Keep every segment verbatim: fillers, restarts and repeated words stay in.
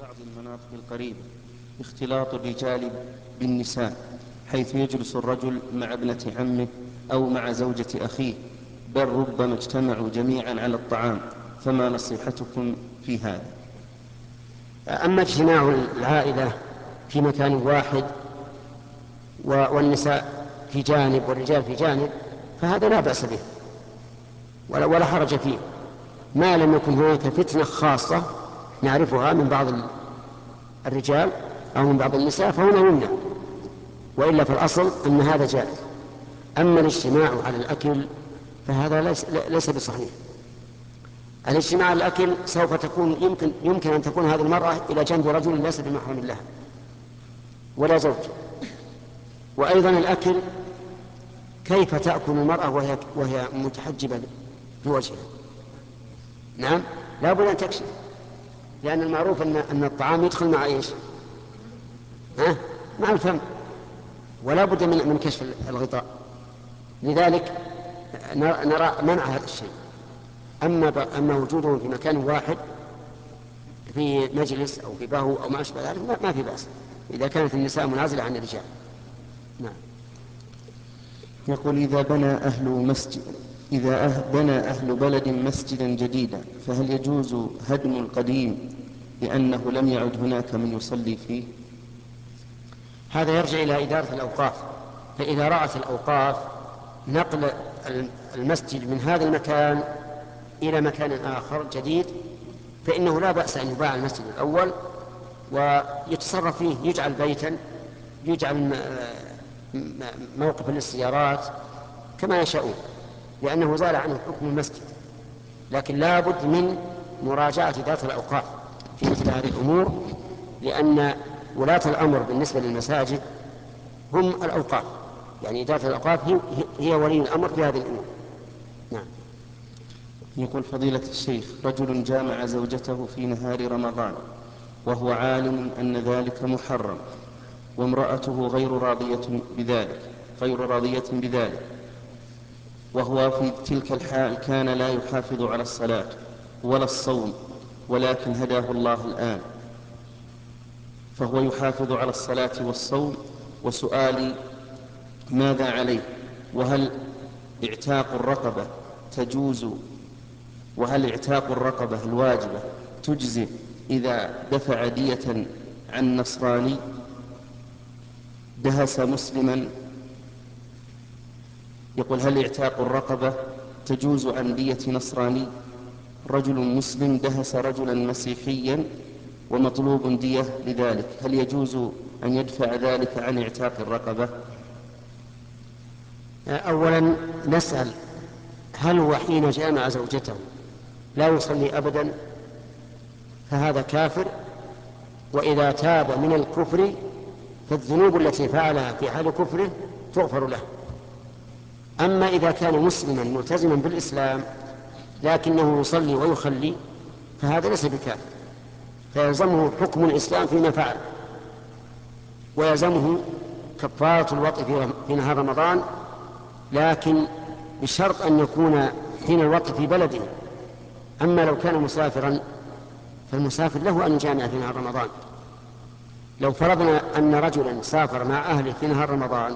بعض المناطق القريبة اختلاط الرجال بالنساء، حيث يجلس الرجل مع ابنة عمه أو مع زوجة أخيه، بل ربما اجتمعوا جميعا على الطعام، فما نصيحتكم في هذا؟ أما اجتماع العائلة في مكان واحد والنساء في جانب والرجال في جانب فهذا لا بأس به ولا, ولا حرج فيه، ما لم يكن هناك فتنة خاصة نعرفها من بعض الرجال أو من بعض النساء فهنا يمنع، وإلا في الأصل أن هذا جائز. أما الاجتماع على الأكل فهذا ليس, ليس بصحيح. الاجتماع على الأكل سوف تكون يمكن, يمكن أن تكون هذه المرأة إلى جنب رجل ليس بمحرم لها ولا زوج. وأيضا الأكل كيف تأكل المرأة وهي, وهي متحجبة بوجهها؟ نعم لا بد أن تكشف، لأن المعروف أن, أن الطعام يدخل مع إيش؟ ها؟ مع الفم، ولا بد من, من كشف الغطاء. لذلك نرى منع هذا الشيء. أما, أما وجودهم في مكان واحد في مجلس أو في بهو أو ما أشبه ذلك ما في بأس إذا كانت النساء منعزلة عن الرجال. نعم. يقول إذا بنى أهل مسجد إذا أه بنى أهل بلد مسجدا جديدا فهل يجوز هدم القديم لأنه لم يعد هناك من يصلي فيه؟ هذا يرجع إلى إدارة الأوقاف، فإذا رأت الأوقاف نقل المسجد من هذا المكان إلى مكان آخر جديد فإنه لا بأس أن يباع المسجد الأول ويتصرف فيه، يجعل بيتا، يجعل موقف للسيارات كما يشاءون، لأنه زال عنه حكم المسجد. لكن لا بد من مراجعة ذات الأوقاف في مثل هذه الأمور، لأن ولاة الأمر بالنسبة للمساجد هم الأوقاف، يعني إدارة الأوقاف هي, هي ولي الأمر في هذه الأمور. نعم. يقول فضيلة الشيخ رجل جامع زوجته في نهار رمضان وهو عالم أن ذلك محرم، وامرأته غير راضية بذلك غير راضية بذلك وهو في تلك الحال كان لا يحافظ على الصلاة ولا الصوم، ولكن هداه الله الآن فهو يحافظ على الصلاة والصوم. وسؤالي ماذا عليه؟ وهل اعتاق الرقبة تجوز وهل اعتاق الرقبة الواجبة تجزئ إذا دفع دية عن نصراني دهس مسلما؟ يقول هل اعتاق الرقبة تجوز عن دية نصراني؟ رجل مسلم دهس رجلا مسيحيا ومطلوب دية لذلك، هل يجوز أن يدفع ذلك عن اعتاق الرقبة؟ أولا نسأل هل هو حين جامع زوجته لا يصلي أبدا فهذا كافر، وإذا تاب من الكفر فالذنوب التي فعلها في حال كفره تغفر له. أما إذا كان مسلما ملتزما بالإسلام لكنه يصلي ويخلي فهذا ليس بكافر، فيلزمه حكم الإسلام فيما فعل، ويلزمه كفارة الوطء في نهار رمضان، لكن بشرط أن يكون حين الوطء في بلده. أما لو كان مسافرا فالمسافر له أن يجامع في نهار رمضان. لو فرضنا أن رجلا سافر مع أهله في نهار رمضان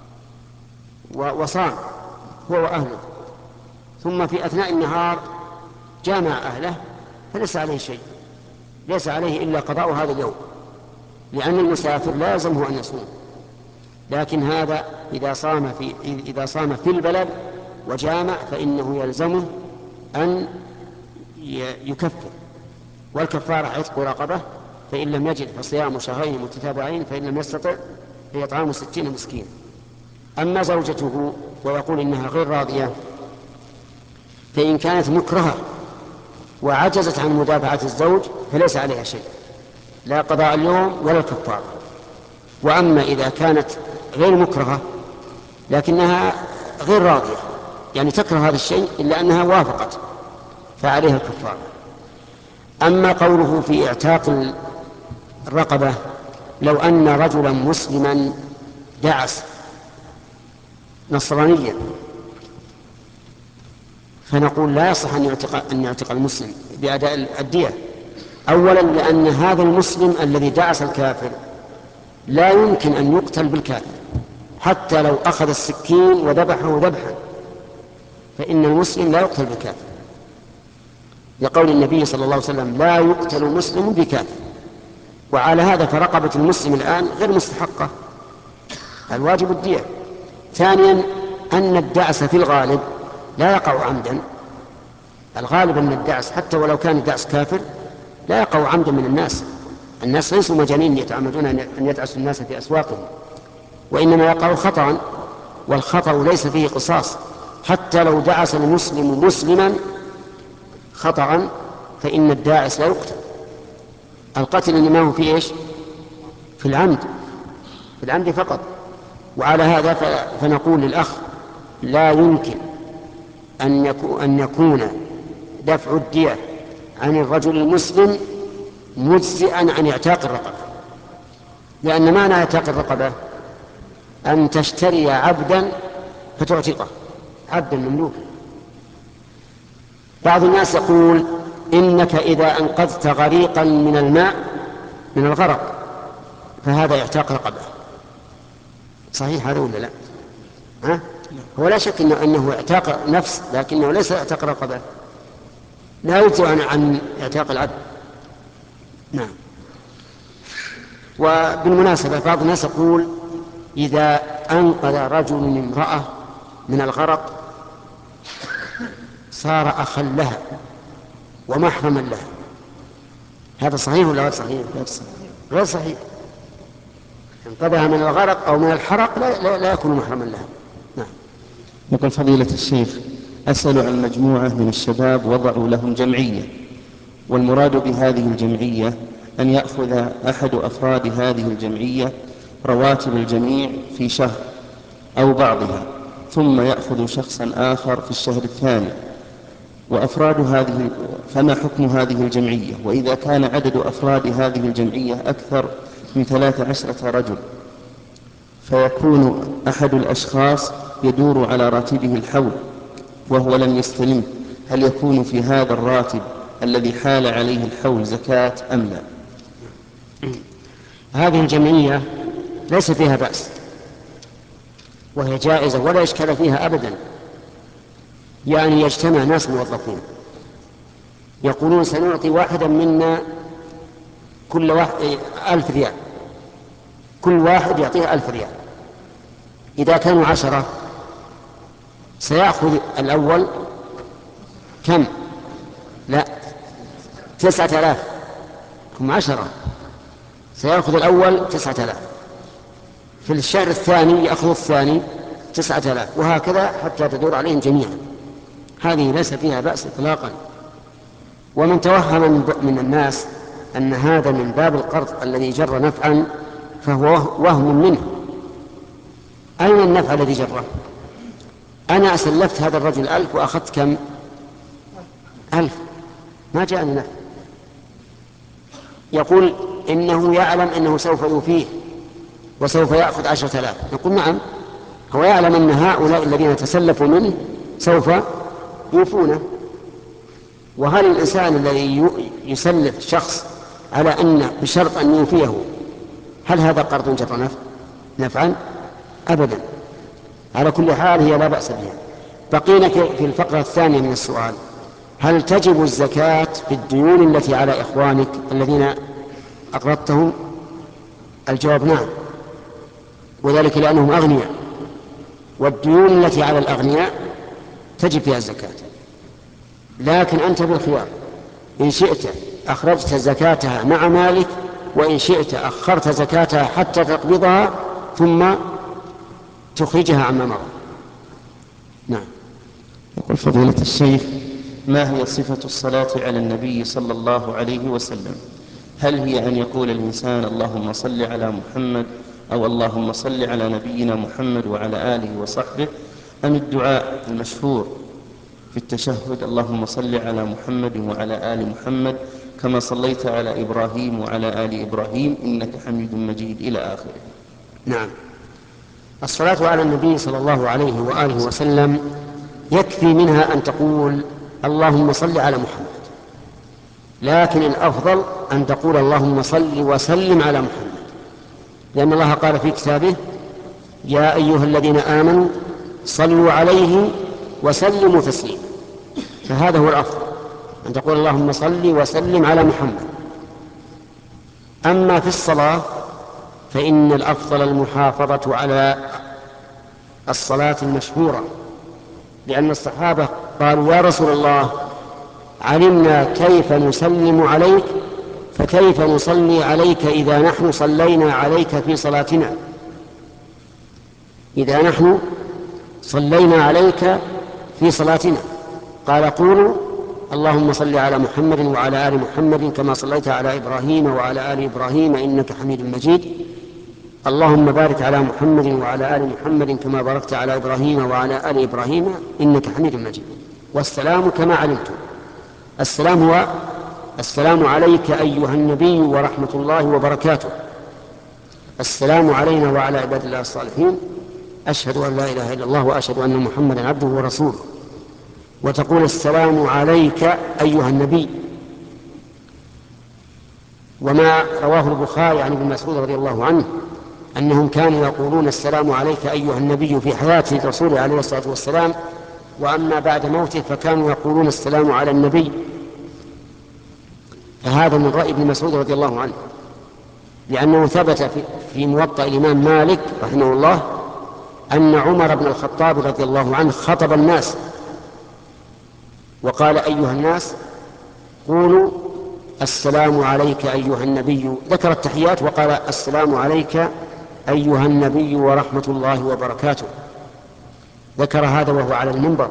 وصام هو وأهله ثم في أثناء النهار جامع أهله فليس عليه شيء، ليس عليه إلا قضاء هذا اليوم، لأن المسافر لا يلزمه أن يصوم. لكن هذا إذا صام في إذا صام في البلد وجامع فإنه يلزمه أن يكفر، والكفارة عتق رقبة، فإن لم يجد فصيام شهرين متتابعين، فإن لم يستطع فإطعام ستين مسكين. أما زوجته ويقول إنها غير راضية فإن كانت مكرهة وعجزت عن مدافعة الزوج فليس عليها شيء، لا قضاء اليوم ولا الكفارة. وأما إذا كانت غير مكرهة لكنها غير راضية، يعني تكره هذا الشيء إلا أنها وافقت، فعليها الكفارة. أما قوله في اعتاق الرقبة، لو أن رجلا مسلما دعس نصرانيا فنقول لا يصح أن يعتق, أن يعتق المسلم بأداء الدية، أولا لأن هذا المسلم الذي دعس الكافر لا يمكن أن يقتل بالكافر حتى لو أخذ السكين وذبحه ذبحا، فإن المسلم لا يقتل بالكافر، لقول النبي صلى الله عليه وسلم لا يقتل مسلم بكافر. وعلى هذا فرقبة المسلم الآن غير مستحقة، الواجب الدية. ثانيا أن الدعس في الغالب لا يقع عمدا، الغالب أن الدعس حتى ولو كان الدعس كافر لا يقع عمدا من الناس، الناس ليسوا مجانين يتعمدون أن يدعسوا الناس في أسواقهم، وإنما يقع خطأ، والخطأ ليس فيه قصاص. حتى لو دعس المسلم مسلما خطأ فإن الداعس لا يقتل، القتل إنما هو في إيش؟ في العمد، في العمد فقط. وعلى هذا فنقول للأخ لا يمكن أن يكون, أن يكون دفع الدية عن الرجل المسلم مجزئا عن اعتاق الرقبة، لأن معنى اعتاق الرقبة أن تشتري عبدا فتعتقه، عبدا مملوكا. بعض الناس يقول إنك إذا أنقذت غريقا من الماء من الغرق فهذا اعتاق رقبة، صحيح هذا ولا لا؟ ها؟ هو لا شك إنه, إنه اعتاق نفس، لكنه ليس اعتاق رقبة، لا يجزئ عن, عن اعتاق العبد. نعم. وبالمناسبة بعض الناس يقول إذا أنقذ رجل امرأة من الغرق صار أخا لها ومحرما لها، هذا صحيح ولا غير صحيح؟ غير صحيح، انقذها من الغرق أو من الحرق لا, لا, لا يكون محرما لها. نعم. يقول فضيلة الشيخ أسأل عن مجموعة من الشباب وضعوا لهم جمعية، والمراد بهذه الجمعية أن يأخذ أحد أفراد هذه الجمعية رواتب الجميع في شهر أو بعضها، ثم يأخذ شخصا آخر في الشهر الثاني، وأفراد هذه فما حكم هذه الجمعية؟ وإذا كان عدد أفراد هذه الجمعية أكثر من ثلاث عشرة رجل فيكون أحد الأشخاص يدور على راتبه الحول وهو لم يستلمه، هل يكون في هذا الراتب الذي حال عليه الحول زكاة أم لا؟ هذه الجمعية ليس فيها بأس وهي جائزة ولا إشكال فيها أبدا، يعني يجتمع ناس موظفين يقولون سنعطي واحدا منا كل واحد ألف ريال، كل واحد يعطيه ألف ريال، إذا كانوا عشرة سيأخذ الأول كم؟ لا تسعة آلاف، هم عشرة سيأخذ الأول تسعة آلاف، في الشهر الثاني يأخذ الثاني تسعة آلاف، وهكذا حتى تدور عليهم جميعا. هذه ليس فيها بأس إطلاقا. ومن توهم من الناس أن هذا من باب القرض الذي جر نفعا فهو وهم منه. أين النفع الذي جره؟ أنا أسلفت هذا الرجل ألف وأخذت كم؟ ألف، ما جاءني نفع. يقول إنه يعلم أنه سوف يوفيه وسوف يأخذ عشرة آلاف، نقول نعم، هو يعلم أن هؤلاء الذين تسلفوا منه سوف يوفونه. وهل الإنسان الذي يسلف شخص على أن بشرط أن يوفيه هل هذا قرض جر نفعا؟ أبدا. على كل حال هي لا بأس بها. بقينا في الفقرة الثانية من السؤال، هل تجب الزكاة في الديون التي على إخوانك الذين أقرضتهم؟ الجواب نعم، وذلك لأنهم أغنياء، والديون التي على الأغنياء تجب فيها الزكاة، لكن أنت بالخيار، إن شئت أخرجت زكاتها مع مالك، وإن شئت أخرت زكاتها حتى تقبضها ثم تخرجها عما مضى. نعم. يقول فضيلة الشيخ ما هي صفة الصلاة على النبي صلى الله عليه وسلم؟ هل هي أن يقول الإنسان اللهم صل على محمد أو اللهم صل على نبينا محمد وعلى آله وصحبه، أم الدعاء المشهور في التشهد اللهم صل على محمد وعلى آل محمد كما صليت على إبراهيم وعلى آل إبراهيم إنك حميد مجيد إلى آخره؟ نعم. الصلاة على النبي صلى الله عليه وآله وسلم يكفي منها أن تقول اللهم صل على محمد، لكن الأفضل أن تقول اللهم صل وسلم على محمد، لأن الله قال في كتابه يا أيها الذين آمنوا صلوا عليه وسلموا تسليما، فهذا هو الأفضل أن تقول اللهم صل وسلم على محمد. أما في الصلاة فإن الأفضل المحافظة على الصلاة المشهورة، لأن الصحابة قالوا يا رسول الله علمنا كيف نسلم عليك فكيف نصلي عليك إذا نحن صلينا عليك في صلاتنا إذا نحن صلينا عليك في صلاتنا قال قولوا اللهم صل على محمد وعلى آل محمد كما صليت على إبراهيم وعلى آل إبراهيم إنك حميد مجيد، اللهم بارك على محمد وعلى آل محمد كما باركت على إبراهيم وعلى آل إبراهيم إنك حميد مجيد. والسلام كما علمتم، السلام هو السلام عليك أيها النبي ورحمة الله وبركاته، السلام علينا وعلى عباد الله الصالحين، أشهد أن لا إله إلا الله وأشهد أن محمدا عبده ورسوله. وتقول السلام عليك أيها النبي. وما رواه البخاري عن ابن مسعود رضي الله عنه أنهم كانوا يقولون السلام عليك أيها النبي في حياة الرسول عليه الصلاة والسلام، وأما بعد موته فكانوا يقولون السلام على النبي. فهذا من رأي ابن مسعود رضي الله عنه، لأنه ثبت في موطأ الإمام مالك رحمه الله أن عمر بن الخطاب رضي الله عنه خطب الناس وقال أيها الناس قولوا السلام عليك أيها النبي، ذكر التحيات وقال السلام عليك أيها النبي ورحمة الله وبركاته، ذكر هذا وهو على المنبر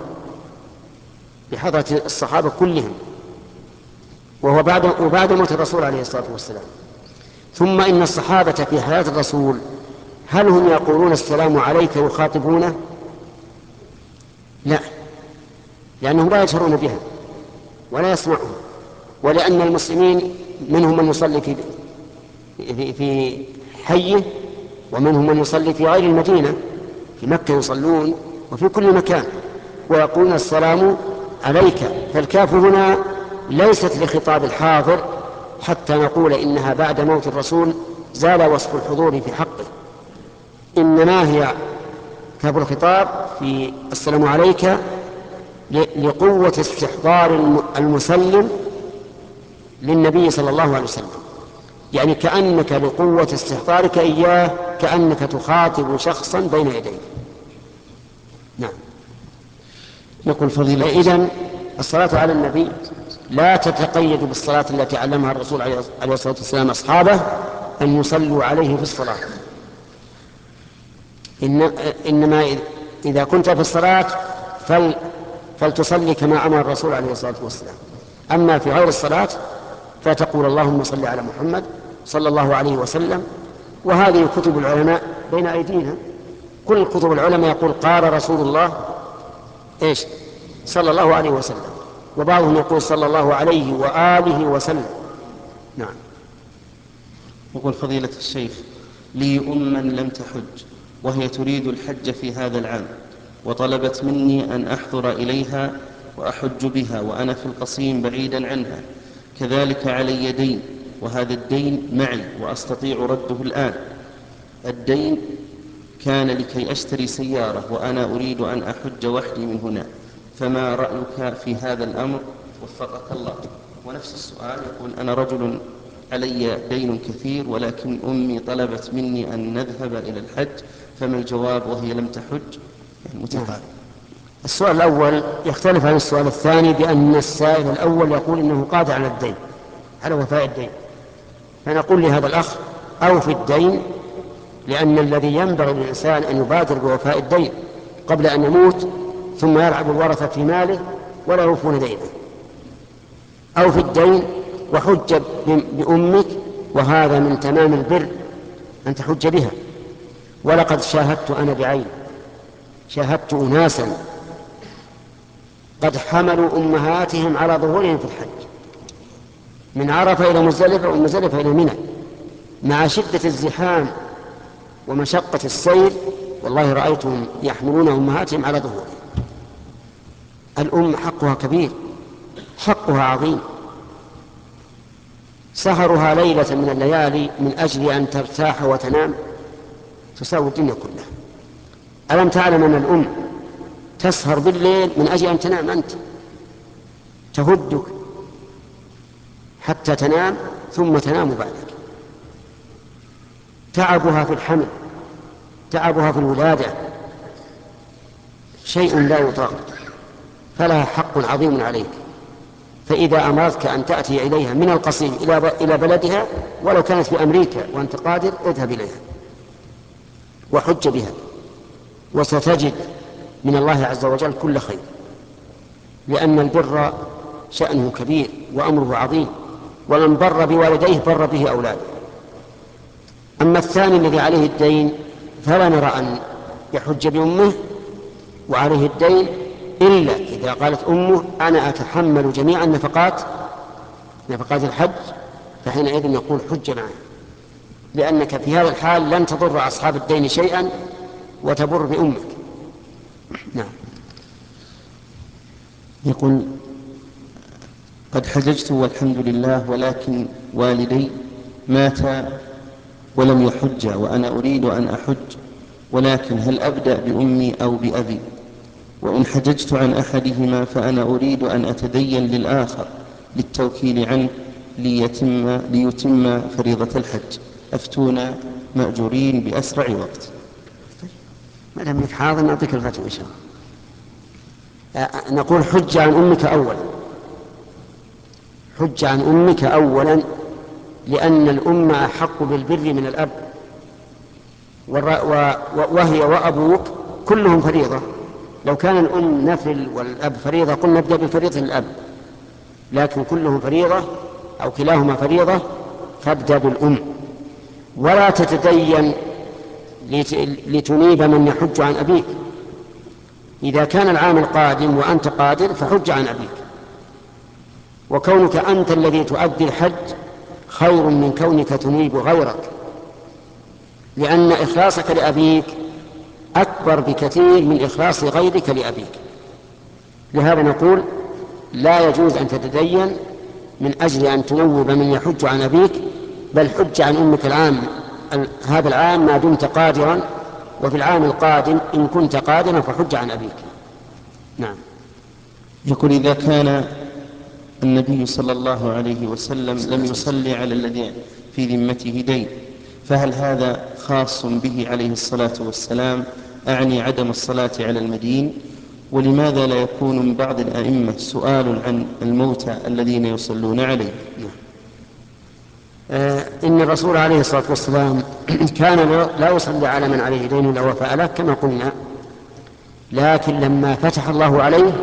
بحضرة الصحابة كلهم وهو بعد وبعد موت الرسول عليه الصلاة والسلام. ثم إن الصحابة في حياة الرسول هل هم يقولون السلام عليك يخاطبونه؟ لا، لأنهم لا يشعرون بها ولا يسمعون، ولأن المسلمين منهم من يصلي في في, في حيه ومنهم من يصلي في غير المدينة، في مكة يصلون وفي كل مكان ويقولون السلام عليك، فالكاف هنا ليست لخطاب الحاضر حتى نقول إنها بعد موت الرسول زال وصف الحضور في حقه، إنما هي كاف الخطاب في السلام عليك لقوة استحضار المسلم للنبي صلى الله عليه وسلم، يعني كأنك لقوة استحضارك إياه كأنك تخاطب شخصا بين يديه. نعم. يقول فضيلة إذن الصلاة على النبي لا تتقيد بالصلاة التي علمها الرسول عليه الصلاة والسلام أصحابه أن يصلوا عليه في الصلاة، إن إنما إذا كنت في الصلاة فل فلتصلي كما أمر الرسول عليه الصلاة والسلام، أما في غير الصلاة فتقول اللهم صل على محمد صلى الله عليه وسلم. وهذه كتب العلماء بين أيدينا، كل كتب العلماء يقول قال رسول الله إيش صلى الله عليه وسلم، وبعضهم يقول صلى الله عليه وآله وسلم. نعم. يقول فضيلة الشيخ لي أما لم تحج وهي تريد الحج في هذا العام، وطلبت مني أن أحضر إليها وأحج بها وأنا في القصيم بعيدا عنها، كذلك علي دين وهذا الدين معي وأستطيع رده الآن. الدين كان لكي أشتري سيارة وأنا أريد أن أحج وحدي من هنا، فما رأيك في هذا الأمر وفقك الله؟ ونفس السؤال يقول أنا رجل علي دين كثير ولكن أمي طلبت مني أن نذهب إلى الحج، فما الجواب وهي لم تحج؟ يعني متقارب. السؤال الأول يختلف عن السؤال الثاني بأن السائل الأول يقول إنه قادر على الدين على وفاء الدين، فنقول لهذا الأخ أوف الدين، لأن الذي ينبغي للإنسان أن يبادر بوفاء الدين قبل أن يموت ثم يلعب الورثة في ماله ولا يوفون دينه. أوف الدين وحج بأمك، وهذا من تمام البر أن تحج بها. ولقد شاهدت أنا بعيني، شاهدت أناسا قد حملوا أمهاتهم على ظهورهم في الحج من عرفة إلى مزدلفة ومن مزدلفة إلى منى مع شدة الزحام ومشقة السير، والله رأيتهم يحملون أمهاتهم على ظهورهم. الأم حقها كبير، حقها عظيم، سهرها ليلة من الليالي من أجل أن ترتاح وتنام تساوي الدنيا كلها. ألم تعلم أن الأم تسهر بالليل من أجل أن تنام أنت، تهدك حتى تنام ثم تنام بعدك. تعبها في الحمل، تعبها في الولادة شيء لا يطاق، فلها حق عظيم عليك. فإذا أمرتك أن تأتي إليها من القصيم إلى بلدها ولو كانت في أمريكا وأنت قادر، اذهب إليها وحج بها، وستجد من الله عز وجل كل خير، لأن البر شأنه كبير وأمره عظيم، ومن بر بوالديه بر به أولاده. أما الثاني الذي عليه الدين فلا نرى أن يحج بأمه وعليه الدين إلا إذا قالت أمه أنا أتحمل جميع النفقات نفقات الحج، فحينئذ نقول حج معه، لأنك في هذا الحال لن تضر أصحاب الدين شيئا وتبر بأمك. نعم. يقول قد حججت والحمد لله، ولكن والدي ماتا ولم يحجا وأنا أريد أن أحج، ولكن هل أبدأ بأمي أو بأبي؟ وإن حججت عن أحدهما فأنا أريد أن أتدين للآخر للتوكيل عنه ليتم, ليتم فريضة الحج، أفتونا مأجورين بأسرع وقت. ما دام انك حاضر نعطيك الفتوى ان شاء الله. نقول حج عن امك اولا، حج عن امك اولا، لان الام احق بالبر من الاب، وهي وابوك كلهم فريضه. لو كان الام نفل والاب فريضه قلنا نبدا بفريضه الاب، لكن كلهم فريضه او كلاهما فريضه، فابدا بالام. ولا تتدين لتنيب من يحج عن أبيك. إذا كان العام القادم وأنت قادر فحج عن أبيك، وكونك أنت الذي تؤدي الحج خير من كونك تنيب غيرك، لأن إخلاصك لأبيك أكبر بكثير من إخلاص غيرك لأبيك. لهذا نقول لا يجوز أن تتدين من أجل أن تنوب من يحج عن أبيك، بل حج عن أمك العام هذا العام ما دمت قادرا، وفي العام القادم إن كنت قادرا فحج عن أبيك. نعم. يقول إذا كان النبي صلى الله عليه وسلم لم يصلي على الذي في ذمته دين، فهل هذا خاص به عليه الصلاة والسلام؟ أعني عدم الصلاة على المدين. ولماذا لا يكون من بعض الأئمة سؤال عن الموتى الذين يصلون عليه؟ آه إن الرسول عليه الصلاة والسلام كان لا يصلي على من عليه دين إلا وفاء له كما قلنا، لكن لما فتح الله عليه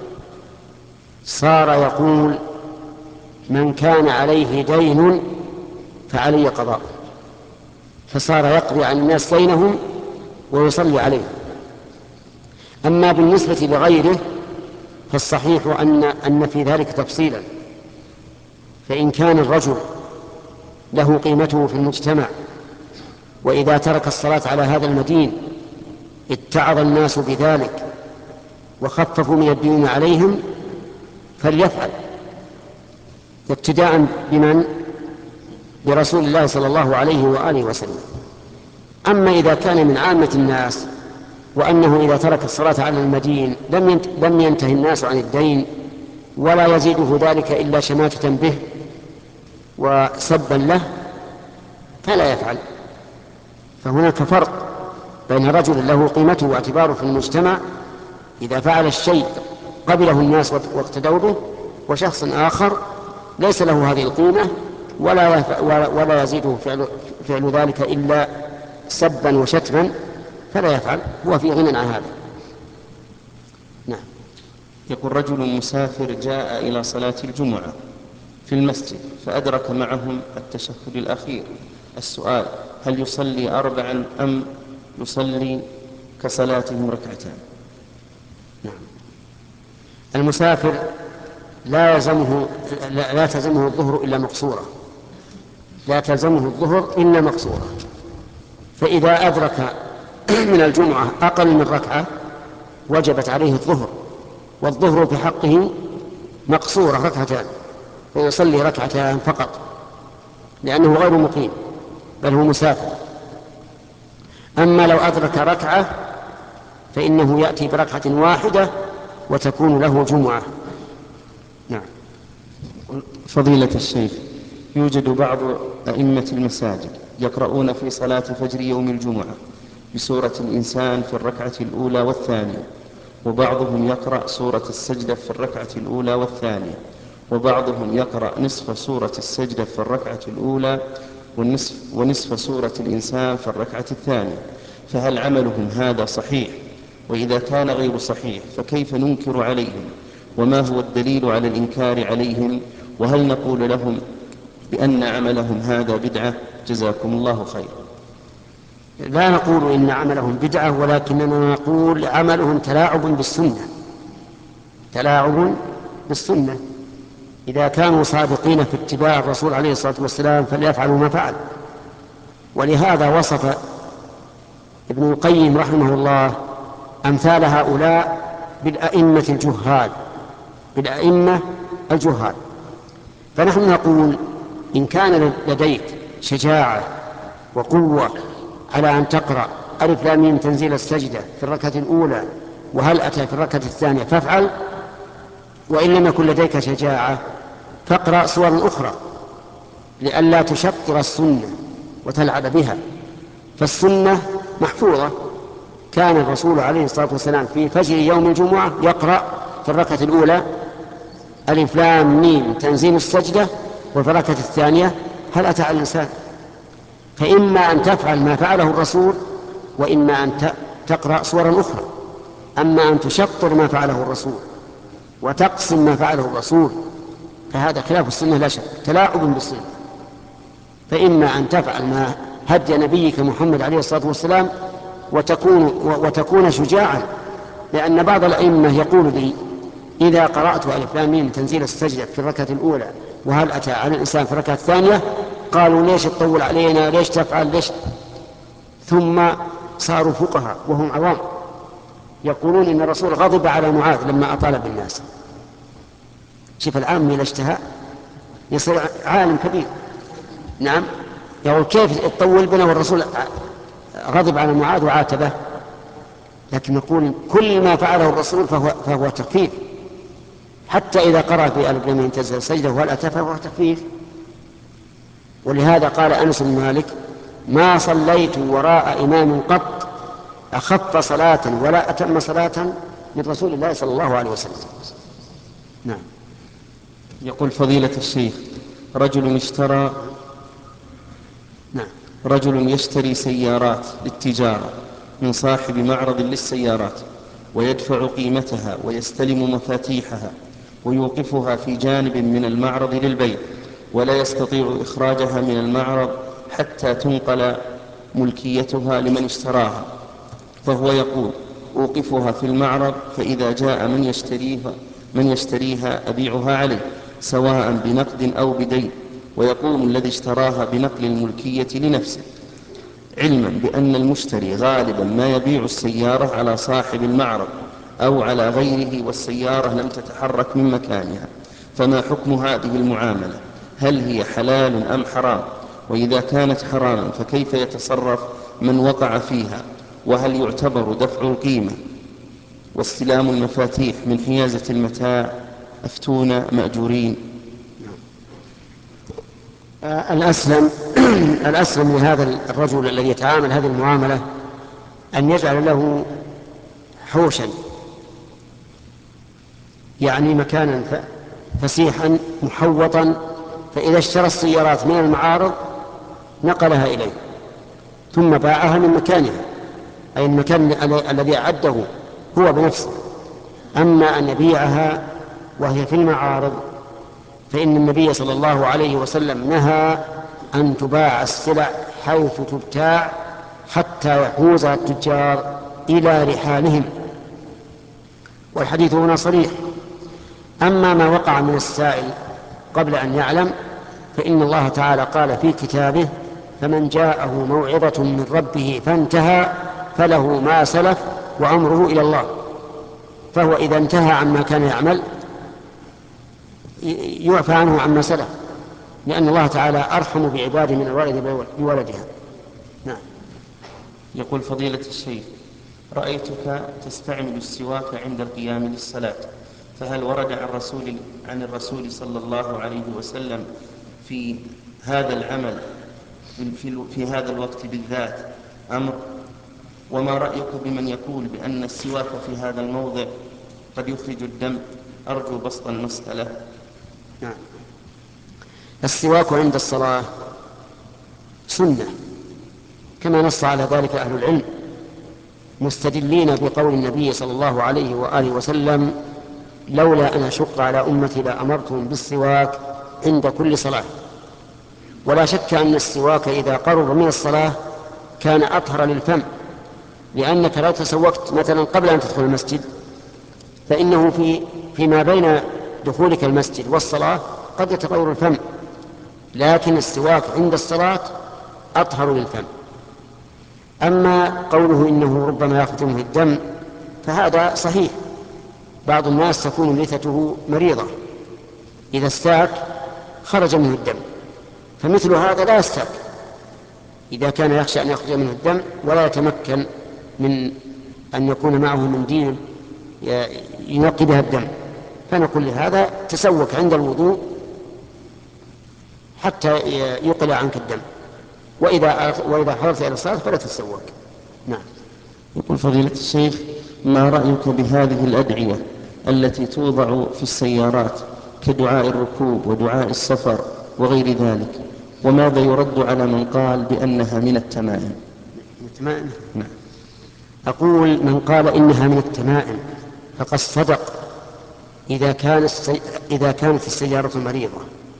صار يقول من كان عليه دين فعلي قضاء، فصار يقضي عن الناس دينهم ويصلي عليه. أما بالنسبة لغيره فالصحيح أن, أن في ذلك تفصيلا، فإن كان الرجل له قيمته في المجتمع وإذا ترك الصلاة على هذا المدين اتعظ الناس بذلك وخففوا من الدين عليهم فليفعل ابتداء بمن؟ برسول الله صلى الله عليه وآله وسلم. أما إذا كان من عامة الناس وأنه إذا ترك الصلاة على المدين لم ينتهي الناس عن الدين ولا يزيده ذلك إلا شماتة به وسبا له فلا يفعل. فهناك فرق بين رجل له قيمته واعتباره في المجتمع إذا فعل الشيء قبله الناس واقتدوا به، وشخص آخر ليس له هذه القيمة ولا, ولا يزيده فعل, فعل ذلك إلا سبا وشتما فلا يفعل، هو في غنى عن هذا. نعم. يقول رجل مسافر جاء إلى صلاة الجمعة في المسجد فأدرك معهم التشهد الأخير. السؤال: هل يصلي أربعا أم يصلي كصلاتهم ركعتان؟ نعم. المسافر لا يلزمه لا, لا تلزمه الظهر إلا مقصورة، لا تلزمه الظهر إلا مقصورة، فإذا أدرك من الجمعة أقل من ركعة وجبت عليه الظهر، والظهر في حقه مقصورة ركعتان، فيصلي ركعتان فقط لأنه غير مقيم بل هو مسافر. أما لو أدرك ركعة فإنه يأتي بركعة واحدة وتكون له جمعة. نعم. فضيلة الشيخ، يوجد بعض أئمة المساجد يقرؤون في صلاة فجر يوم الجمعة بسورة الإنسان في الركعة الأولى والثانية، وبعضهم يقرأ سورة السجدة في الركعة الأولى والثانية، وبعضهم يقرأ نصف سورة السجدة في الركعة الأولى ونصف, ونصف سورة الإنسان في الركعة الثانية، فهل عملهم هذا صحيح؟ وإذا كان غير صحيح فكيف ننكر عليهم؟ وما هو الدليل على الإنكار عليهم؟ وهل نقول لهم بأن عملهم هذا بدعة؟ جزاكم الله خيرا. لا نقول إن عملهم بدعة، ولكننا نقول عملهم تلاعب بالسنة، تلاعب بالسنة. إذا كانوا صادقين في اتباع الرسول عليه الصلاة والسلام فليفعلوا ما فعل. ولهذا وصف ابن القيم رحمه الله أمثال هؤلاء بالأئمة الجهال، بالأئمة الجهال. فنحن نقول إن كان لديك شجاعة وقوة على أن تقرأ ألف لام ميم تنزيل السجدة في الركعة الأولى وهل أتى في الركعة الثانية فافعل، وإن لم يكن لديك شجاعة فاقرأ سور أخرى لئلا تشطر السنة وتلعب بها. فالسنة محفوظة. كان الرسول عليه الصلاة والسلام في فجر يوم الجمعة يقرأ في الركعة الأولى ألف لام ميم تنزيل السجدة، وفي الركعة الثانية هل أتى على الإنسان. فإما أن تفعل ما فعله الرسول وإما أن تقرأ سورا أخرى. أما أن تشطر ما فعله الرسول وتقسم ما فعله الرسول فهذا خلاف السنة لا شك، تلاعب بالسنة. فإما أن تفعل ما هدي نبيك محمد عليه الصلاة والسلام وتكون, وتكون شجاعا، لأن بعض الأئمة يقول لي إذا قرأت ألف لام ميم تنزيل السجدة في الركعة الأولى وهل أتى على الإنسان في الركعة الثانية قالوا ليش تطول علينا، ليش تفعل، ليش؟ ثم صاروا فقهاء وهم عوام يقولون إن الرسول غضب على معاذ لما أطال بالناس. شوف العام إلى اشتهاء يصير عالم كبير. نعم، يقول كيف تطول بنا والرسول غضب على معاذ وعاتبه. لكن نقول كل ما فعله الرسول فهو, فهو تخفيف، حتى إذا قرأ في ألف لام ميم تنزيل السجدة وهل أتى فهو تخفيف. ولهذا قال أنس بن مالك ما صليت وراء إمام قط أخف صلاة ولا أتم صلاة من رسول الله صلى الله عليه وسلم. نعم. يقول فضيلة الشيخ رجل اشترى نعم. رجل يشتري سيارات للتجارة من صاحب معرض للسيارات ويدفع قيمتها ويستلم مفاتيحها ويوقفها في جانب من المعرض للبيع ولا يستطيع إخراجها من المعرض حتى تنقل ملكيتها لمن اشتراها، فهو يقول أوقفها في المعرض فإذا جاء من يشتريها, من يشتريها أبيعها عليه سواء بنقد أو بدين، ويقوم الذي اشتراها بنقل الملكية لنفسه، علما بأن المشتري غالبا ما يبيع السيارة على صاحب المعرض أو على غيره والسيارة لم تتحرك من مكانها. فما حكم هذه المعاملة؟ هل هي حلال أم حرام؟ وإذا كانت حراما فكيف يتصرف من وقع فيها؟ وهل يعتبر دفع القيمة واستلام المفاتيح من حيازة المتاع؟ أفتونا مأجورين. الأسلم الأسلم لهذا الرجل الذي يتعامل هذه المعاملة أن يجعل له حوشا، يعني مكانا فسيحا محوطا، فإذا اشترى السيارات من المعارض نقلها إليه ثم باعها من مكانها، أي المكان الذي أعده هو بنفسه. أما أن يبيعها وهي في المعارض فإن النبي صلى الله عليه وسلم نهى أن تباع السلع حيث تبتاع حتى يحوزها التجار إلى رحالهم، والحديث هنا صريح. أما ما وقع من السائل قبل أن يعلم فإن الله تعالى قال في كتابه فمن جاءه موعظة من ربه فانتهى فله ما سلف وأمره إلى الله. فهو إذا انتهى عما كان يعمل يعفى عنه عما سلف، لأن الله تعالى أرحم بعباده من الوالد بولدها. نعم. يقول فضيلة الشيخ: رأيتك تستعمل السواك عند القيام للصلاة، فهل ورد عن الرسول عن الرسول صلى الله عليه وسلم في هذا العمل في, في هذا الوقت بالذات أمر؟ وما رأيك بمن يقول بأن السواك في هذا الموضع قد يخرج الدم؟ أرجو بسط المسألة. نعم. السواك عند الصلاة سنة كما نص على ذلك أهل العلم، مستدلين بقول النبي صلى الله عليه وآله وسلم: لولا أن أشق على أمتي لأمرتهم بالسواك عند كل صلاة. ولا شك أن السواك إذا قرب من الصلاة كان أطهر للفم، لأنك لو تسوكت مثلا قبل أن تدخل المسجد فإنه في فيما بين دخولك المسجد والصلاة قد يتغير الفم، لكن السواك عند الصلاة أطهر للفم. أما قوله إنه ربما يخرج منه الدم فهذا صحيح، بعض الناس تكون لثته مريضة، إذا استاك خرج منه الدم، فمثل هذا لا يستاك إذا كان يخشى أن يخرج منه الدم ولا يتمكن من أن يكون معه منديل ينقي بها الدم، فنقول لهذا تسوك عند الوضوء حتى يقلع عنك الدم، وإذا وإذا حضرت إلى الصلاة فلا تتسوك. نعم. يقول فضيلة الشيخ: ما رأيك بهذه الأدعية التي توضع في السيارات كدعاء الركوب ودعاء السفر وغير ذلك، وماذا يرد على من قال بأنها من التمائم؟ التمائم؟ نعم. أقول: من قال إنها من التمائم فقد صدق إذا كان السي... إذا كانت السيارة مريضة.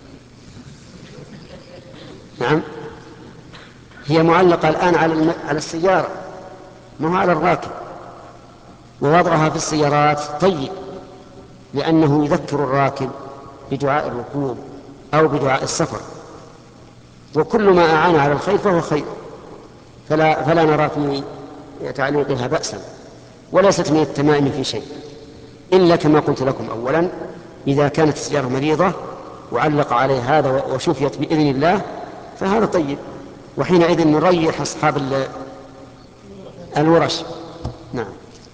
نعم، هي معلقة الآن على الم... على السيارة، ما هو على الراكب، ووضعها في السيارات طيب، لأنه يذكر الراكب بدعاء الركوب أو بدعاء السفر، وكل ما أعان على الخير فهو خير، فلا, فلا نرى في تعليقها بأسا، وليست من التمائم في شيء، إلا كما قلت لكم أولا إذا كانت السيارة مريضة وعلق عليه هذا وشفيت بإذن الله فهذا طيب، وحينئذ نريح أصحاب الورش. نعم.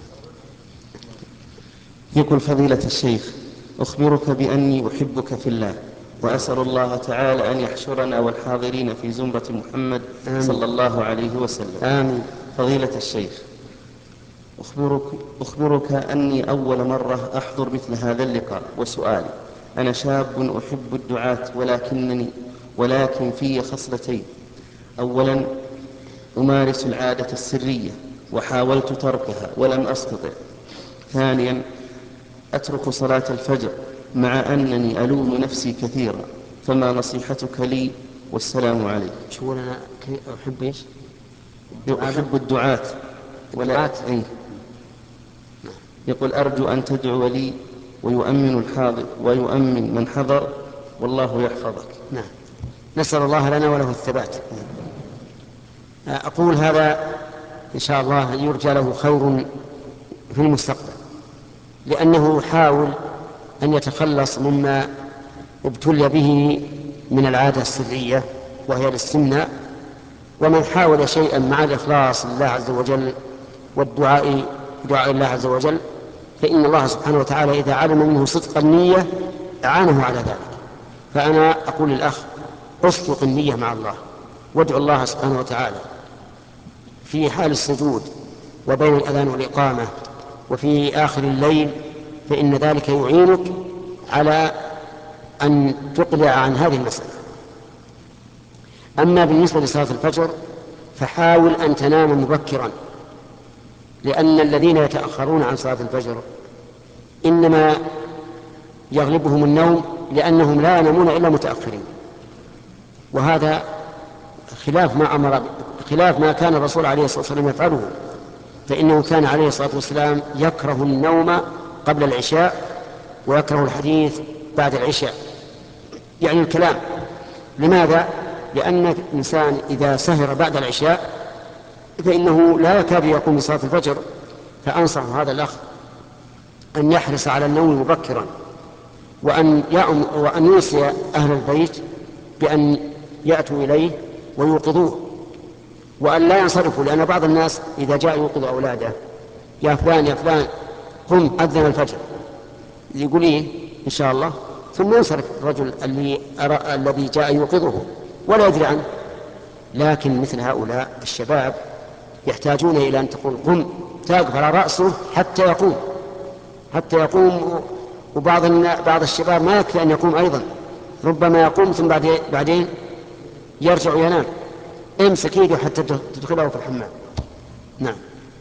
يقول فضيلة الشيخ: أخبرك بأني أحبك في الله، وأسأل الله تعالى أن يحشرنا والحاضرين في زمرة محمد آمين. صلى الله عليه وسلم. آمين. فضيلة الشيخ، أخبرك, أخبرك أني أول مرة أحضر مثل هذا اللقاء، وسؤالي: أنا شاب أحب الدعاة، ولكنني ولكن في خصلتين: أولا أمارس العادة السرية وحاولت تركها ولم أستطع. ثانيا أترك صلاة الفجر مع أنني ألوم نفسي كثيرا، فما نصيحتك لي؟ والسلام عليكم. شو أنا أحب إيش؟ أحب الدعاة ولا أي. يقول: أرجو أن تدعو لي ويؤمن الحاضر ويؤمن من حضر، والله يحفظك. نعم، نسأل الله لنا وله الثبات. أقول هذا إن شاء الله يرجى له خير في المستقبل، لأنه يحاول أن يتخلص مما ابتلي به من العادة السرية وهي الاستمناء، ومن حاول شيئا مع الإخلاص لله عز وجل والدعاء دعاء الله عز وجل فإن الله سبحانه وتعالى إذا علم منه صدق النية أعانه على ذلك. فأنا أقول للأخ: اصدق النية مع الله، وادعو الله سبحانه وتعالى في حال السجود وبين الأذان والإقامة وفي آخر الليل، فإن ذلك يعينك على أن تقلع عن هذه المسألة. أما بالنسبة لصلاة الفجر فحاول أن تنام مبكرا، لأن الذين يتأخرون عن صلاة الفجر إنما يغلبهم النوم لأنهم لا ينامون إلا متأخرين، وهذا خلاف ما أمر خلاف ما كان الرسول عليه الصلاة والسلام يفعله، فإنه كان عليه الصلاة والسلام يكره النوم قبل العشاء ويكره الحديث بعد العشاء، يعني الكلام. لماذا؟ لأن الإنسان إذا سهر بعد العشاء فإنه لا يكاد يقوم بصلاة الفجر. فأنصح هذا الأخ أن يحرص على النوم مبكرا، وأن وأن يوصي أهل البيت بأن يأتوا إليه ويوقظوه، وأن لا ينصرفوا، لأن بعض الناس إذا جاء يوقظ أولاده: يا فلان يا فلان قم أذن الفجر، يقول إيه إن شاء الله، ثم ينصرف الرجل اللي أرى الذي جاء يوقظه ولا يدري عنه. لكن مثل هؤلاء الشباب يحتاجون إلى أن تقول قم، تقف على رأسه حتى يقوم حتى يقوم وبعض بعض الشباب ما يكفي أن يقوم أيضا، ربما يقوم ثم بعدين يرجع ينام. امسك يده حتى تدخله في الحمام. نعم.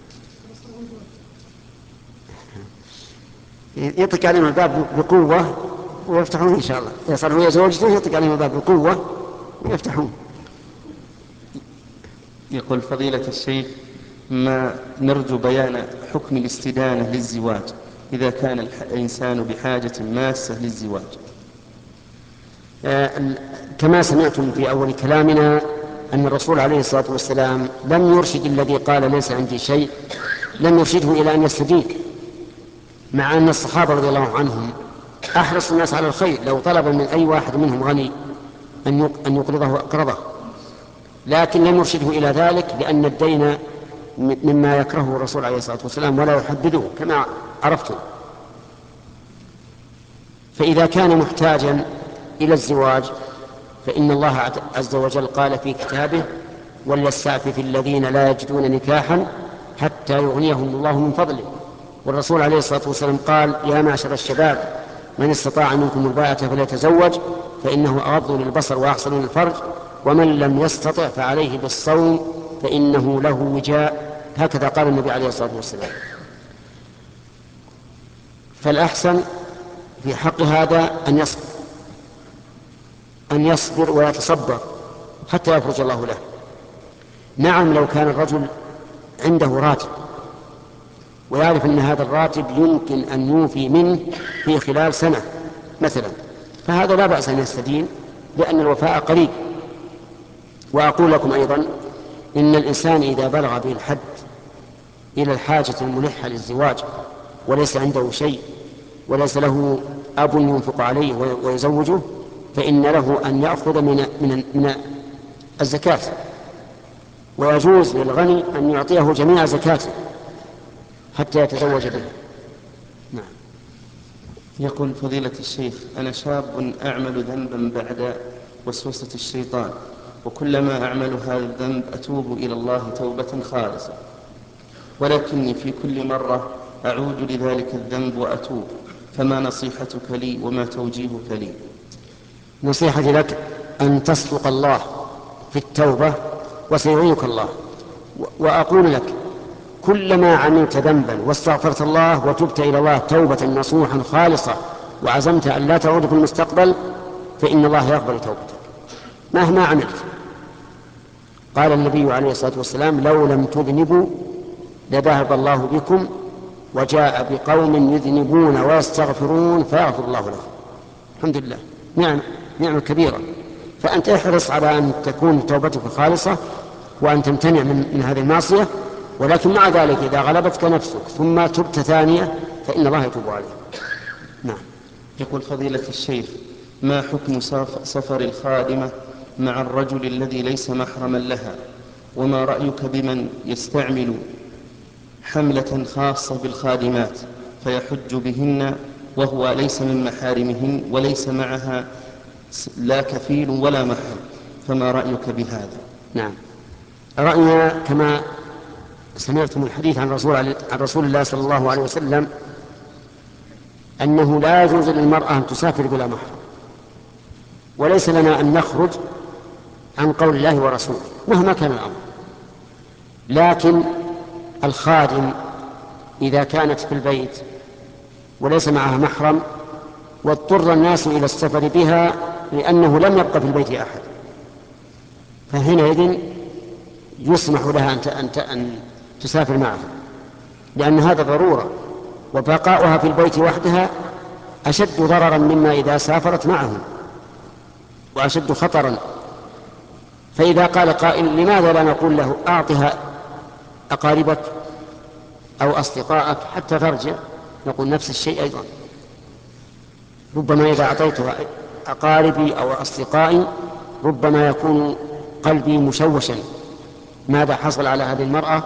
يطلق عليهم الباب بقوة ويفتحون إن شاء الله، يصل هو زوجته يطلق عليهم الباب بقوة ويفتحون. يقول فضيلة الشيخ: ما نرجو بيان حكم الاستدانة للزواج إذا كان الإنسان بحاجة ماسة للزواج. آه كما سمعتم في أول كلامنا أن الرسول عليه الصلاة والسلام لم يرشد الذي قال ليس عندي شيء، لم يرشده إلى أن يستدين، مع أن الصحابة رضي الله عنهم أحرص الناس على الخير، لو طلب من أي واحد منهم غني أن يقرضه أقرضه، لكن لم يرشده إلى ذلك لأن الدين مما يكرهه الرسول عليه الصلاة والسلام ولا يحدده كما عرفتم. فإذا كان محتاجا إلى الزواج فإن الله عز وجل قال في كتابه: وليستعفف الذين لا يجدون نكاحا حتى يغنيهم الله من فضله. والرسول عليه الصلاة والسلام قال: يا معشر الشباب من استطاع منكم الباءة فليتزوج فإنه أغض للبصر وأحسن للفرج، ومن لم يستطع فعليه بالصوم فإنه له وجاء. هكذا قال النبي عليه الصلاة والسلام. فالأحسن في حق هذا أن يصبر أن يصبر ويتصبر حتى يفرج الله له. نعم، لو كان الرجل عنده راتب ويعرف أن هذا الراتب يمكن أن يوفي منه في خلال سنة مثلا، فهذا لا بأس أن يستدين لأن الوفاء قريب. وأقول لكم أيضا إن الإنسان إذا بلغ به الحد إلى الحاجة الملحة للزواج وليس عنده شيء وليس له أب ينفق عليه ويزوجه، فإن له أن يأخذ من, من, من الزكاة، ويجوز للغني أن يعطيه جميع زكاته حتى يتزوج به. نعم. يقول فضيلة الشيخ: أنا شاب أعمل ذنبا بعد وسوسة الشيطان، وكلما أعمل هذا الذنب أتوب إلى الله توبة خالصة، ولكني في كل مرة أعود لذلك الذنب وأتوب، فما نصيحتك لي وما توجيهك لي؟ نصيحتي لك أن تصدق الله في التوبة وسيعينك الله. وأقول لك كلما عملت ذنبا واستغفرت الله وتبت إلى الله توبة نصوحا خالصة وعزمت أن لا تعود في المستقبل فإن الله يقبل توبتك مهما عملت. قال النبي عليه الصلاة والسلام: لو لم تذنبوا لذهب الله بكم وجاء بقوم يذنبون ويستغفرون فيغفر الله لهم. الحمد لله، نعم نعم كبيرة. فأنت احرص على أن تكون توبتك خالصة وأن تمتنع من, من هذه المعصية، ولكن مع ذلك إذا غلبتك نفسك ثم تبت ثانية فإن الله يتوب عليه. نعم. يقول فضيلة الشيخ: ما حكم سفر الخادمة مع الرجل الذي ليس محرما لها؟ وما رأيك بمن يستعمل حملة خاصة بالخادمات فيحج بهن وهو ليس من محارمهن وليس معها لا كفيل ولا محرم، فما رأيك بهذا؟ نعم، رأينا كما سمعتم الحديث عن رسول, عن رسول الله صلى الله عليه وسلم أنه لا يجوز للمرأة أن تسافر بلا محرم، وليس لنا أن نخرج عن قول الله ورسوله مهما كان الأمر. لكن الخادم إذا كانت في البيت وليس معها محرم واضطر الناس إلى السفر بها لأنه لم يبقى في البيت أحد، فحينئذ يسمح لها أن, أن تسافر معه، لأن هذا ضرورة، وبقاؤها في البيت وحدها أشد ضررا مما إذا سافرت معه وأشد خطرا. فإذا قال قائل: لماذا لا نقول له أعطها أقاربك أو أصدقائك حتى ترجع؟ نقول نفس الشيء أيضا، ربما إذا أعطيتها أقاربي أو أصدقائي ربما يكون قلبي مشوشا ماذا حصل على هذه المرأة،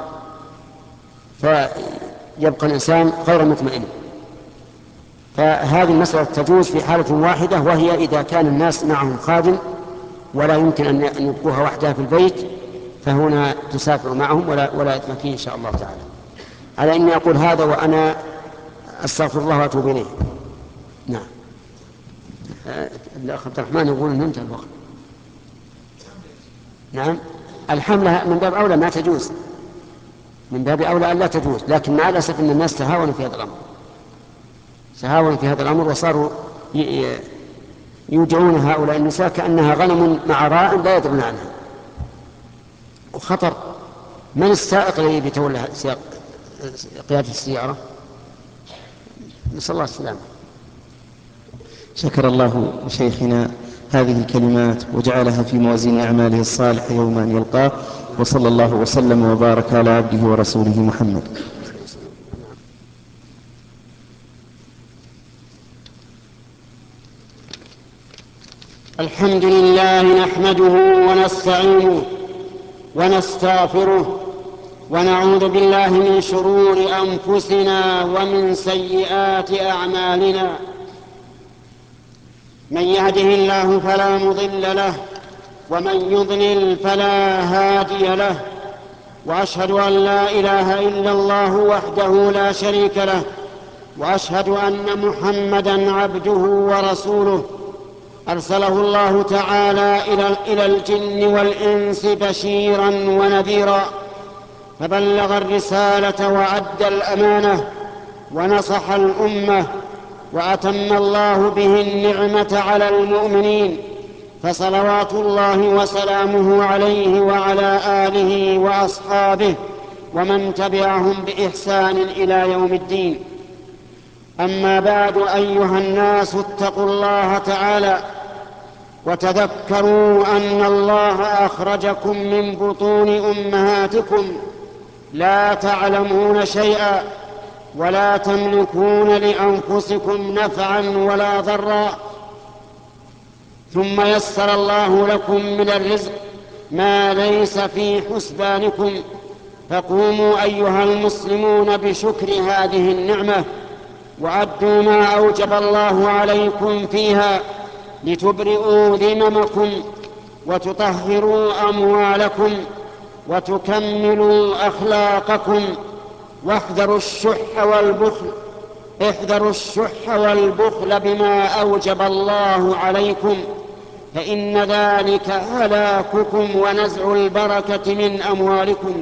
فيبقى الإنسان غير مطمئن. فهذه المسألة تجوز في حالة واحدة، وهي إذا كان الناس معهم خادم ولا يمكن أن يبقوها وحدها في البيت، فهنا تسافر معهم ولا ولا إثم فيه إن شاء الله تعالى. على إني أقول هذا وأنا أستغفر الله وأتوب إليه. نعم. الأخ عبد الرحمن يقول أن انتهى الوقت. نعم، الحملة من باب أولى ما تجوز، من باب أولى أن لا تجوز، لكن مع الأسف أن الناس تهاونوا في هذا الأمر، تهاونوا في هذا الأمر وصاروا يودعون هؤلاء النساء كأنها غنم مع راع لا يدرون عنها، وخطر. من السائق الذي بيتولى قيادة السيارة؟ نسأل الله السلامة. شكر الله شيخنا هذه الكلمات وجعلها في موازين أعماله الصالحة يوم أن يلقاه، وصلى الله وسلم وبارك على عبده ورسوله محمد. الحمد لله نحمده ونستعينه ونستغفره ونعوذ بالله من شرور أنفسنا ومن سيئات أعمالنا. من يهده الله فلا مضل له ومن يضلل فلا هادي له، وأشهد أن لا إله إلا الله وحده لا شريك له، وأشهد أن محمدًا عبده ورسوله أرسله الله تعالى إلى الجن والإنس بشيرا ونذيرا، فبلغ الرسالة وأدى الأمانة ونصح الأمة، وأتم الله به النعمة على المؤمنين، فصلوات الله وسلامه عليه وعلى آله وأصحابه ومن تبعهم بإحسان إلى يوم الدين. أما بعد، أيها الناس اتقوا الله تعالى وتذكروا أن الله أخرجكم من بطون أمهاتكم لا تعلمون شيئا ولا تملكون لأنفسكم نفعا ولا ضرا، ثم يسر الله لكم من الرزق ما ليس في حسبانكم، فقوموا أيها المسلمون بشكر هذه النعمة وأدوا ما أوجب الله عليكم فيها لتبرئوا ذممكم وتطهروا أموالكم وتكملوا أخلاقكم. واحذروا الشح والبخل احذروا الشح والبخل بما أوجب الله عليكم، فإن ذلك هلاككم ونزع البركة من أموالكم.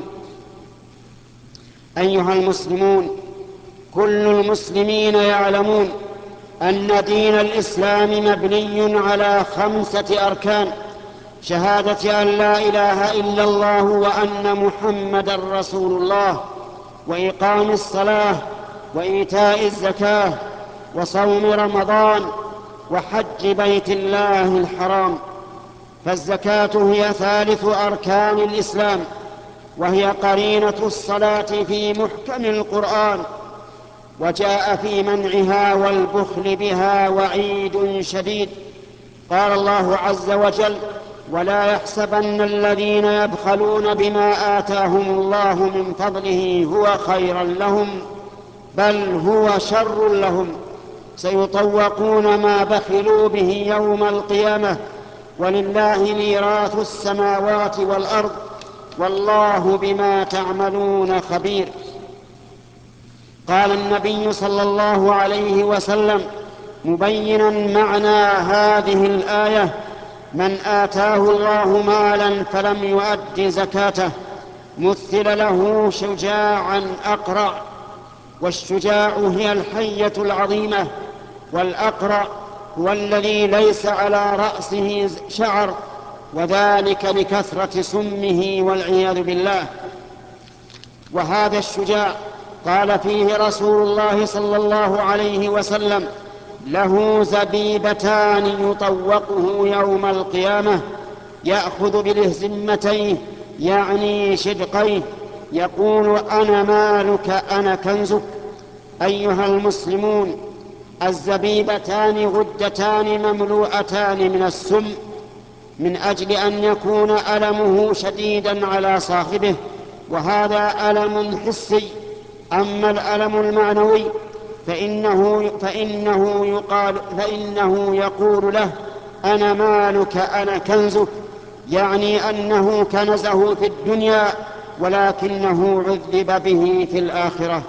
أيها المسلمون، كل المسلمين يعلمون أن دين الإسلام مبني على خمسة أركان: شهادة أن لا إله إلا الله وأن محمدًا رسول الله، وإقام الصلاة، وإيتاء الزكاة، وصوم رمضان، وحج بيت الله الحرام. فالزكاة هي ثالث أركان الإسلام، وهي قرينة الصلاة في محكم القرآن، وجاء في منعها والبخل بها وعيد شديد. قال الله عز وجل: ولا يحسبن الذين يبخلون بما آتاهم الله من فضله هو خيرا لهم بل هو شر لهم، سيطوقون ما بخلوا به يوم القيامة، ولله ميراث السماوات والأرض والله بما تعملون خبير. قال النبي صلى الله عليه وسلم مبينا معنى هذه الآية: من آتاه الله مالا فلم يؤد زكاته مثل له شجاعا أقرع، والشجاع هي الحية العظيمة، والأقرع هو الذي ليس على رأسه شعر، وذلك لكثرة سمه والعياذ بالله. وهذا الشجاع قال فيه رسول الله صلى الله عليه وسلم: له زبيبتان يطوقه يوم القيامة يأخذ بلهزمتيه يعني شدقيه يقول: أنا مالك أنا كنزك. أيها المسلمون، الزبيبتان غدتان مملوءتان من السم من أجل أن يكون ألمه شديدا على صاحبه، وهذا ألم حسي. أما الألم المعنوي فإنه, فإنه, يقال فإنه يقول له: أنا مالك أنا كنزك، يعني أنه كنزه في الدنيا ولكنه عذب به في الآخرة.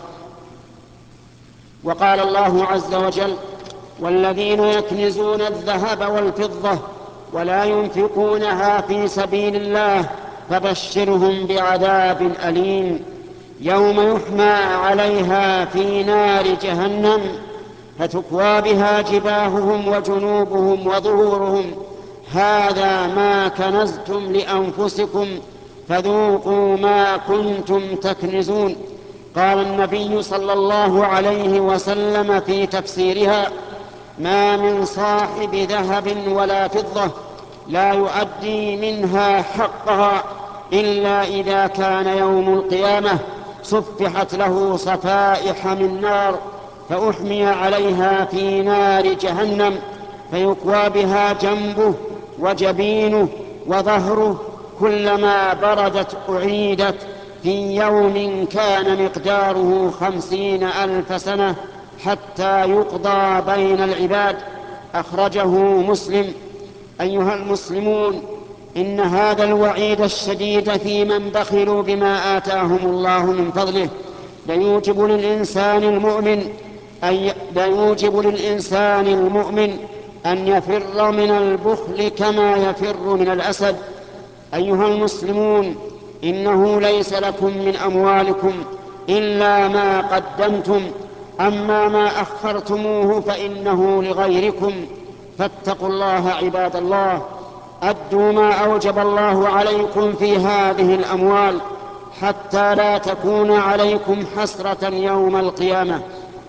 وقال الله عز وجل: والذين يكنزون الذهب والفضة ولا ينفقونها في سبيل الله فبشرهم بعذاب أليم يوم يحمى عليها في نار جهنم فتكوى بها جباههم وجنوبهم وظهورهم هذا ما كنزتم لأنفسكم فذوقوا ما كنتم تكنزون. قال النبي صلى الله عليه وسلم في تفسيرها: ما من صاحب ذهب ولا فضة لا يؤدي منها حقها إلا إذا كان يوم القيامة صفحت له صفائح من نار فأحمي عليها في نار جهنم فيكوى بها جنبه وجبينه وظهره كلما بردت أعيدت في يوم كان مقداره خمسين ألف سنة حتى يقضى بين العباد. أخرجه مسلم. أيها المسلمون، إن هذا الوعيد الشديد في من بخلوا بما آتاهم الله من فضله ليوجب للإنسان المؤمن أن ليوجب للإنسان المؤمن أن يفر من البخل كما يفر من الأسد. أيها المسلمون، إنه ليس لكم من أموالكم إلا ما قدمتم، أما ما أخرتموه فإنه لغيركم، فاتقوا الله عباد الله. أدوا ما أوجب الله عليكم في هذه الأموال حتى لا تكون عليكم حسرة يوم القيامة.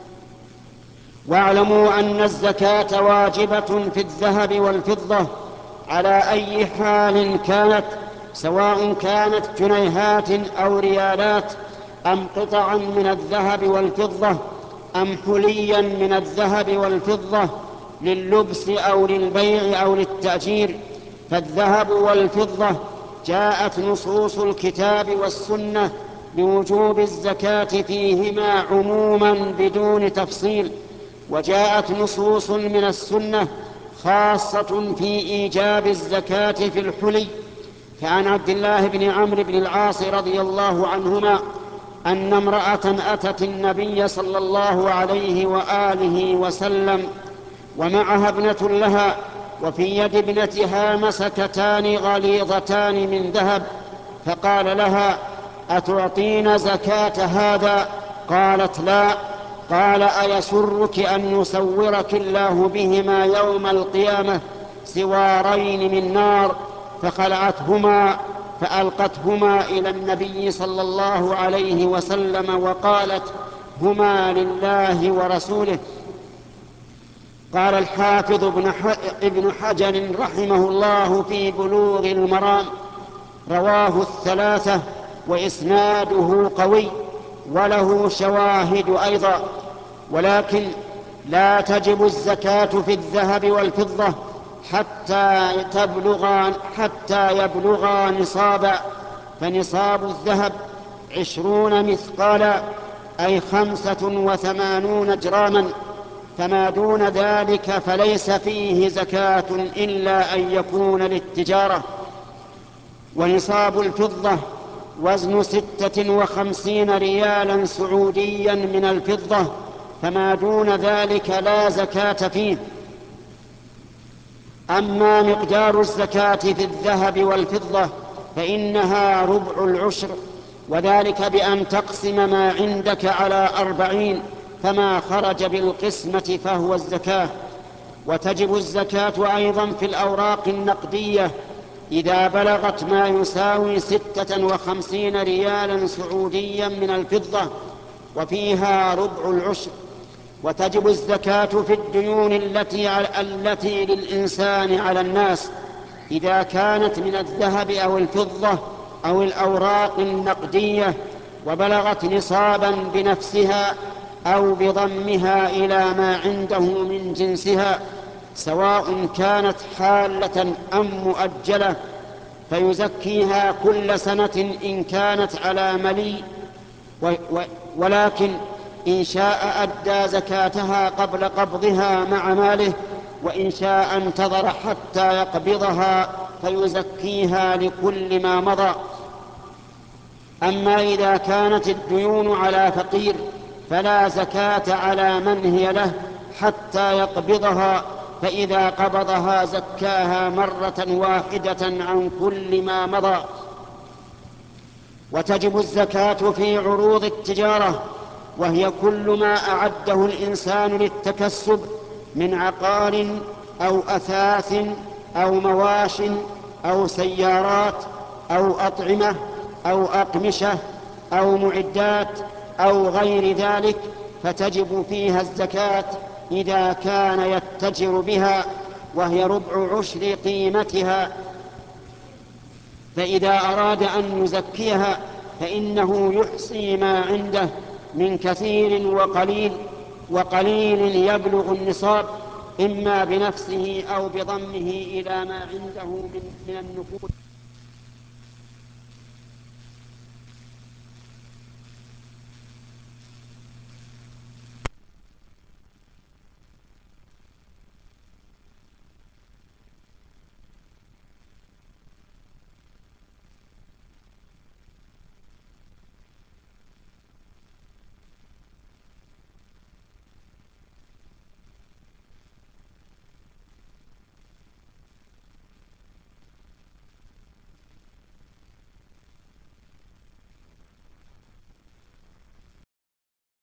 واعلموا أن الزكاة واجبة في الذهب والفضة على أي حال كانت، سواء كانت جنيهات أو ريالات أم قطعا من الذهب والفضة أم حليا من الذهب والفضة لللبس أو للبيع أو للتأجير. فالذهب والفضة جاءت نصوص الكتاب والسنة بوجوب الزكاة فيهما عموما بدون تفصيل، وجاءت نصوص من السنة خاصة في إيجاب الزكاة في الحلي. فعن عبد الله بن عمرو بن العاص رضي الله عنهما أن امرأة أتت النبي صلى الله عليه وآله وسلم ومعها ابنة لها، وفي يد ابنتها مسكتان غليظتان من ذهب، فقال لها: أتعطين زكاة هذا؟ قالت: لا. قال: أيسرك أن يسورك الله بهما يوم القيامة سوارين من نار؟ فخلعتهما فألقتهما إلى النبي صلى الله عليه وسلم وقالت: هما لله ورسوله. قال الحافظ ابن حجر رحمه الله في بلوغ المرام: رواه الثلاثة وإسناده قوي وله شواهد أيضا، ولكن لا تجب الزكاة في الذهب والفضة حتى تبلغا حتى يبلغا نصابا. فنصاب الذهب عشرون مثقالا أي خمسة وثمانون جراما، فما دون ذلك فليس فيه زكاة إلا أن يكون للتجارة. ونصاب الفضة وزن ستة وخمسين ريالا سعوديا من الفضة، فما دون ذلك لا زكاة فيه. أما مقدار الزكاة في الذهب والفضة فإنها ربع العشر، وذلك بأن تقسم ما عندك على أربعين، فما خرج بالقسمة فهو الزكاة. وتجب الزكاة أيضا في الأوراق النقدية إذا بلغت ما يساوي ستة وخمسين ريالا سعوديا من الفضة، وفيها ربع العشر. وتجب الزكاة في الديون التي, التي للإنسان على الناس إذا كانت من الذهب أو الفضة أو الأوراق النقدية وبلغت نصابا بنفسها أو بضمها إلى ما عنده من جنسها. سواء كانت حالة أم مؤجلة، فيزكيها كل سنة إن كانت على ملي، ولكن إن شاء أدى زكاتها قبل قبضها مع ماله، وإن شاء انتظر حتى يقبضها فيزكيها لكل ما مضى. أما إذا كانت الديون على فقير فلا زكاة على من هي له حتى يقبضها، فإذا قبضها زكاها مرة واحدة عن كل ما مضى. وتجب الزكاة في عروض التجارة، وهي كل ما أعده الإنسان للتكسب من عقار أو أثاث أو مواش أو سيارات أو أطعمة أو أقمشة أو معدات أو غير ذلك، فتجب فيها الزكاة إذا كان يتجر بها، وهي ربع عشر قيمتها. فإذا أراد أن يزكيها فإنه يحصي ما عنده من كثير وقليل، وقليل يبلغ النصاب، إما بنفسه أو بضمه إلى ما عنده من النقود.